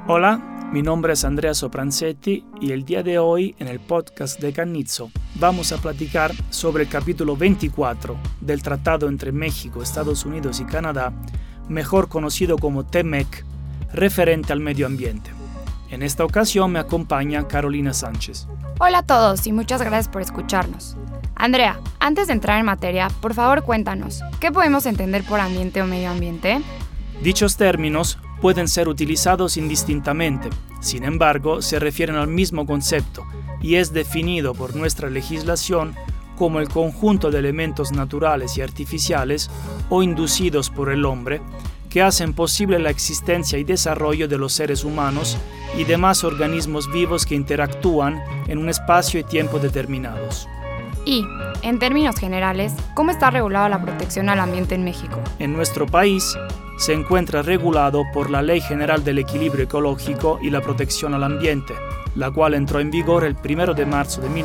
Hola, mi nombre es Andrea Sopranzetti y el día de hoy en el podcast de Cannizzo vamos a platicar sobre el capítulo 24 del Tratado entre México, Estados Unidos y Canadá, mejor conocido como TEMEC, referente al medio ambiente. En esta ocasión me acompaña Carolina Sánchez. Hola a todos y muchas gracias por escucharnos. Andrea, antes de entrar en materia, por favor cuéntanos, ¿qué podemos entender por ambiente o medio ambiente? Dichos términos pueden ser utilizados indistintamente, sin embargo, se refieren al mismo concepto y es definido por nuestra legislación como el conjunto de elementos naturales y artificiales o inducidos por el hombre que hacen posible la existencia y desarrollo de los seres humanos y demás organismos vivos que interactúan en un espacio y tiempo determinados. Y, en términos generales, ¿cómo está regulada la protección al ambiente en México? En nuestro país se encuentra regulado por la Ley General del Equilibrio Ecológico y la Protección al Ambiente, la cual entró en vigor el 1 de marzo de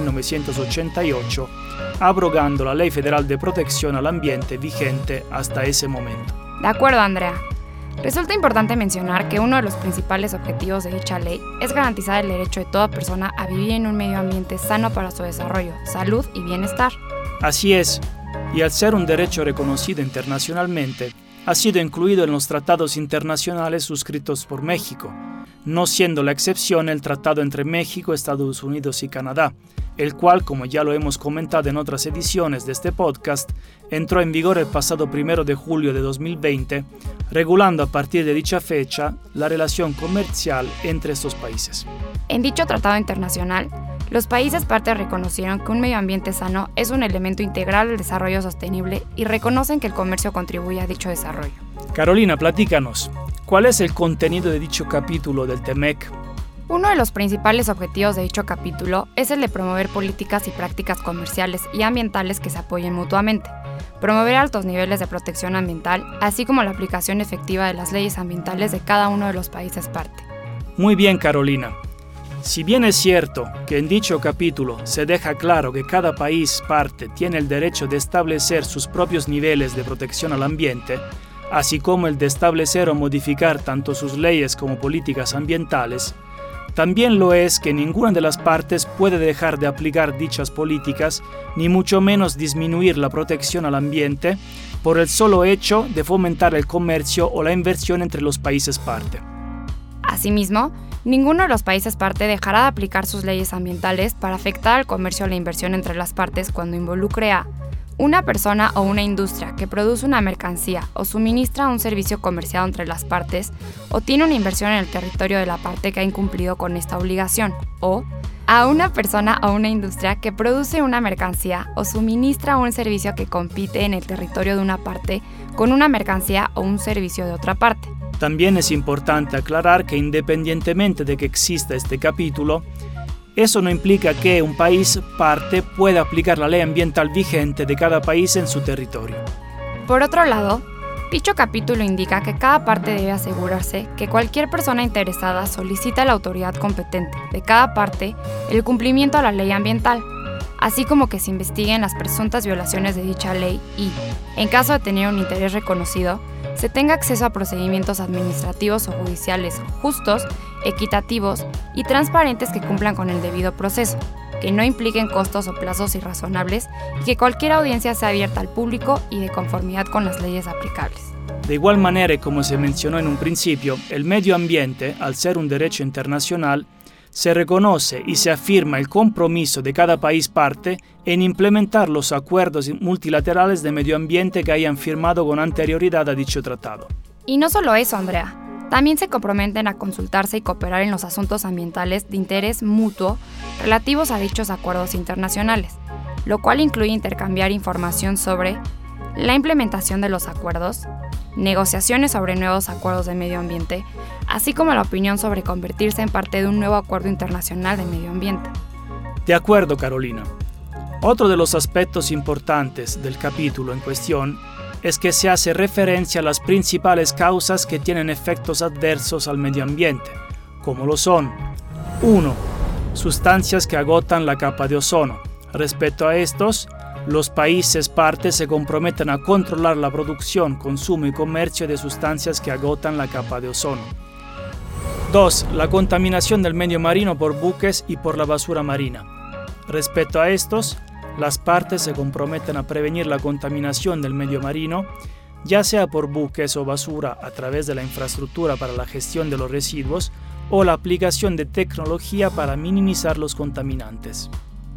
1988, abrogando la Ley Federal de Protección al Ambiente vigente hasta ese momento. De acuerdo, Andrea. Resulta importante mencionar que uno de los principales objetivos de dicha ley es garantizar el derecho de toda persona a vivir en un medio ambiente sano para su desarrollo, salud y bienestar. Así es, y al ser un derecho reconocido internacionalmente, ha sido incluido en los tratados internacionales suscritos por México, no siendo la excepción el tratado entre México, Estados Unidos y Canadá, el cual, como ya lo hemos comentado en otras ediciones de este podcast, entró en vigor el pasado 1 de julio de 2020, regulando a partir de dicha fecha la relación comercial entre estos países. En dicho tratado internacional, los países partes reconocieron que un medio ambiente sano es un elemento integral del desarrollo sostenible y reconocen que el comercio contribuye a dicho desarrollo. Carolina, platícanos, ¿cuál es el contenido de dicho capítulo del TEMEC? Uno de los principales objetivos de dicho capítulo es el de promover políticas y prácticas comerciales y ambientales que se apoyen mutuamente, promover altos niveles de protección ambiental, así como la aplicación efectiva de las leyes ambientales de cada uno de los países parte. Muy bien, Carolina. Si bien es cierto que en dicho capítulo se deja claro que cada país parte tiene el derecho de establecer sus propios niveles de protección al ambiente, así como el de establecer o modificar tanto sus leyes como políticas ambientales, también lo es que ninguna de las partes puede dejar de aplicar dichas políticas, ni mucho menos disminuir la protección al ambiente, por el solo hecho de fomentar el comercio o la inversión entre los países parte. Asimismo, ninguno de los países parte dejará de aplicar sus leyes ambientales para afectar al comercio o la inversión entre las partes cuando involucre a una persona o una industria que produce una mercancía o suministra un servicio comercial entre las partes o tiene una inversión en el territorio de la parte que ha incumplido con esta obligación, o a una persona o una industria que produce una mercancía o suministra un servicio que compite en el territorio de una parte con una mercancía o un servicio de otra parte. También es importante aclarar que independientemente de que exista este capítulo, eso no implica que un país parte pueda aplicar la ley ambiental vigente de cada país en su territorio. Por otro lado, dicho capítulo indica que cada parte debe asegurarse que cualquier persona interesada solicite a la autoridad competente de cada parte el cumplimiento a la ley ambiental, así como que se investiguen las presuntas violaciones de dicha ley y, en caso de tener un interés reconocido, se tenga acceso a procedimientos administrativos o judiciales justos, equitativos y transparentes que cumplan con el debido proceso, que no impliquen costos o plazos irrazonables y que cualquier audiencia sea abierta al público y de conformidad con las leyes aplicables. De igual manera, y como se mencionó en un principio, el medio ambiente, al ser un derecho internacional, se reconoce y se afirma el compromiso de cada país parte en implementar los acuerdos multilaterales de medio ambiente que hayan firmado con anterioridad a dicho tratado. Y no solo eso, Andrea. También se comprometen a consultarse y cooperar en los asuntos ambientales de interés mutuo relativos a dichos acuerdos internacionales, lo cual incluye intercambiar información sobre la implementación de los acuerdos, negociaciones sobre nuevos acuerdos de medio ambiente, así como la opinión sobre convertirse en parte de un nuevo acuerdo internacional de medio ambiente. De acuerdo, Carolina. Otro de los aspectos importantes del capítulo en cuestión es que se hace referencia a las principales causas que tienen efectos adversos al medio ambiente, como lo son 1. Sustancias que agotan la capa de ozono. Respecto a estos, los países partes se comprometen a controlar la producción, consumo y comercio de sustancias que agotan la capa de ozono. 2. La contaminación del medio marino por buques y por la basura marina. Respecto a estos, las partes se comprometen a prevenir la contaminación del medio marino, ya sea por buques o basura a través de la infraestructura para la gestión de los residuos o la aplicación de tecnología para minimizar los contaminantes.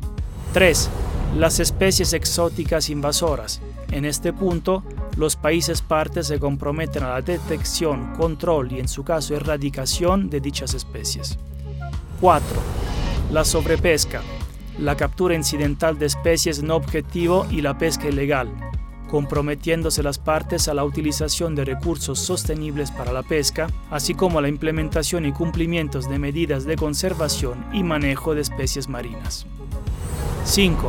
3. Las especies exóticas invasoras. En este punto, los países partes se comprometen a la detección, control y, en su caso, erradicación de dichas especies. 4. La sobrepesca, la captura incidental de especies no objetivo y la pesca ilegal, comprometiéndose las partes a la utilización de recursos sostenibles para la pesca, así como a la implementación y cumplimientos de medidas de conservación y manejo de especies marinas. 5.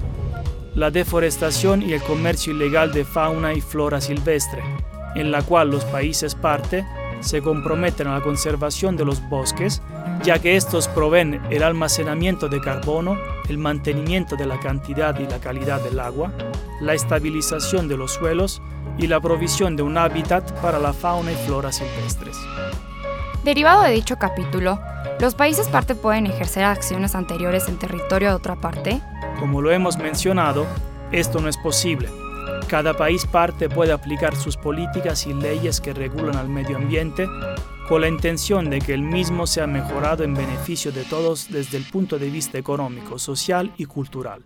La deforestación y el comercio ilegal de fauna y flora silvestre, en la cual los países parte se comprometen a la conservación de los bosques, ya que estos proveen el almacenamiento de carbono, el mantenimiento de la cantidad y la calidad del agua, la estabilización de los suelos y la provisión de un hábitat para la fauna y flora silvestres. Derivado de dicho capítulo, ¿los países parte pueden ejercer acciones anteriores en territorio de otra parte? Como lo hemos mencionado, esto no es posible. Cada país parte puede aplicar sus políticas y leyes que regulan al medio ambiente con la intención de que el mismo sea mejorado en beneficio de todos desde el punto de vista económico, social y cultural.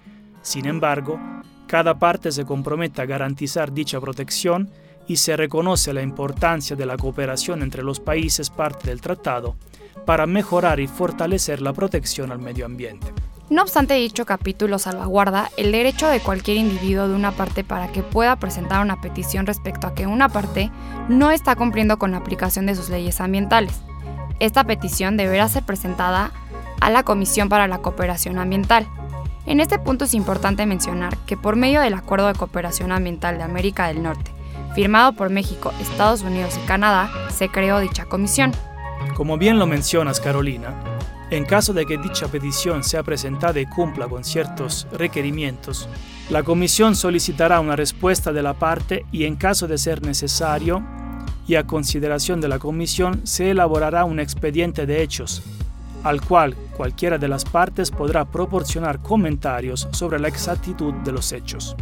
Sin embargo, cada parte se compromete a garantizar dicha protección y se reconoce la importancia de la cooperación entre los países parte del tratado para mejorar y fortalecer la protección al medio ambiente. No obstante, dicho capítulo salvaguarda el derecho de cualquier individuo de una parte para que pueda presentar una petición respecto a que una parte no está cumpliendo con la aplicación de sus leyes ambientales. Esta petición deberá ser presentada a la Comisión para la Cooperación Ambiental. En este punto es importante mencionar que por medio del Acuerdo de Cooperación Ambiental de América del Norte, firmado por México, Estados Unidos y Canadá, se creó dicha comisión. Como bien lo mencionas, Carolina, en caso de que dicha petición sea presentada y cumpla con ciertos requerimientos, la Comisión solicitará una respuesta de la parte y, en caso de ser necesario, y a consideración de la Comisión, se elaborará un expediente de hechos, al cual cualquiera de las partes podrá proporcionar comentarios sobre la exactitud de los hechos.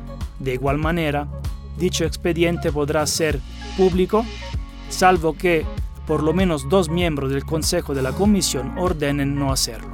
De igual manera, dicho expediente podrá ser público, salvo que por lo menos 2 miembros del Consejo de la Comisión ordenen no hacerlo.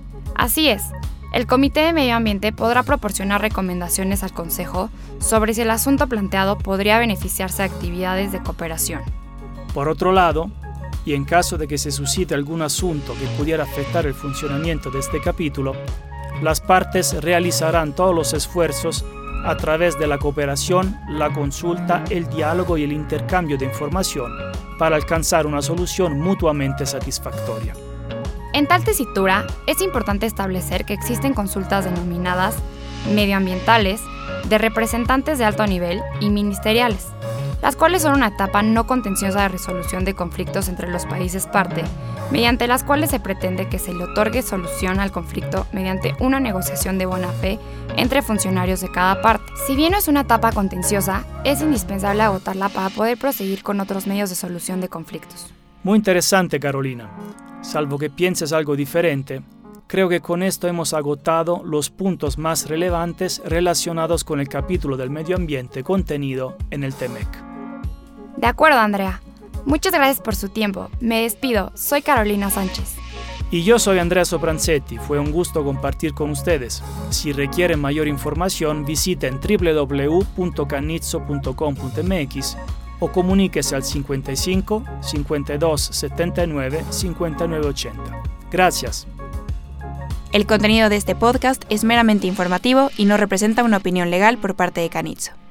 Así es, el Comité de Medio Ambiente podrá proporcionar recomendaciones al Consejo sobre si el asunto planteado podría beneficiarse de actividades de cooperación. Por otro lado, y en caso de que se suscite algún asunto que pudiera afectar el funcionamiento de este capítulo, las partes realizarán todos los esfuerzos a través de la cooperación, la consulta, el diálogo y el intercambio de información para alcanzar una solución mutuamente satisfactoria. En tal tesitura, es importante establecer que existen consultas denominadas medioambientales, de representantes de alto nivel y ministeriales, las cuales son una etapa no contenciosa de resolución de conflictos entre los países parte, mediante las cuales se pretende que se le otorgue solución al conflicto mediante una negociación de buena fe entre funcionarios de cada parte. Si bien no es una etapa contenciosa, es indispensable agotarla para poder proseguir con otros medios de solución de conflictos. Muy interesante, Carolina. Salvo que pienses algo diferente, creo que con esto hemos agotado los puntos más relevantes relacionados con el capítulo del medio ambiente contenido en el TEMEC. De acuerdo, Andrea. Muchas gracias por su tiempo. Me despido. Soy Carolina Sánchez. Y yo soy Andrea Sopranzetti. Fue un gusto compartir con ustedes. Si requieren mayor información, visiten www.canizzo.com.mx o comuníquese al 55 52 79 59 80. Gracias. El contenido de este podcast es meramente informativo y no representa una opinión legal por parte de Canizzo.